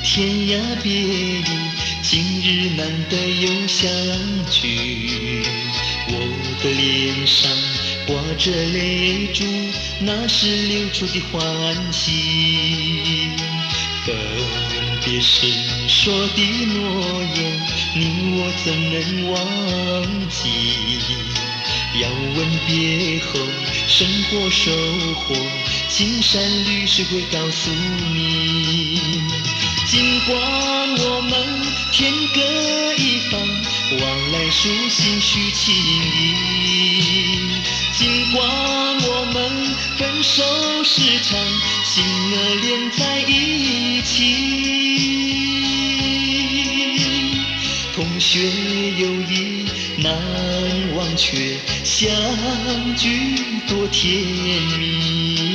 天涯别离，今日难得又相聚。我的脸上挂着泪珠，那是流出的欢喜。分别时说的诺言，你我怎能忘记？要问别后生活收获，青山绿水会告诉你。尽管我们天各一方，往来书信续情谊。尽管我们分手时常心儿连在一起。同学友谊难忘却，相聚多甜蜜。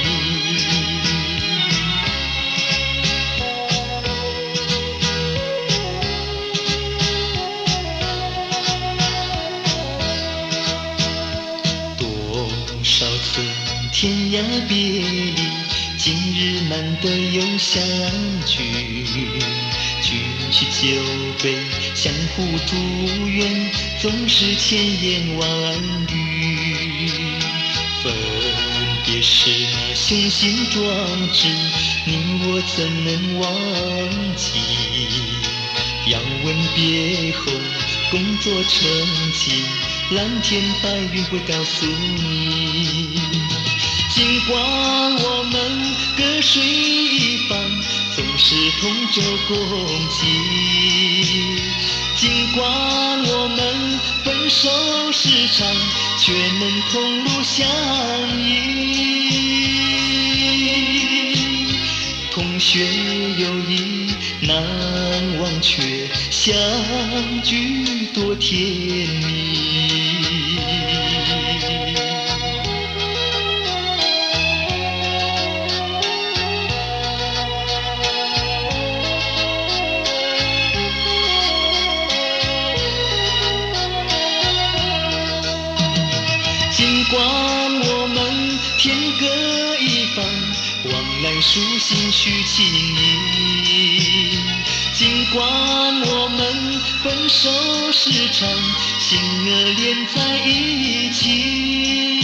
多少次天涯别离，今日难得又相聚。举起酒杯，相互祝愿，总是千言万语。分别时那雄心壮志，你我怎能忘记？要问别后工作成绩，蓝天白云会告诉你。尽管我们各睡一方，总是同舟共济。尽管我们分手时常，却能同路相依。同学友谊难忘却，相聚多甜蜜。尽管我们天各一方，往来书信续情谊。尽管我们分手时常心儿连在一起。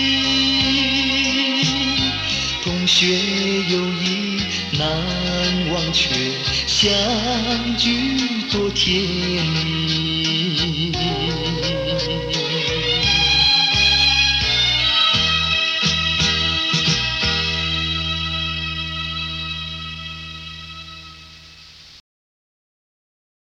同学友谊难忘却，相聚多甜蜜。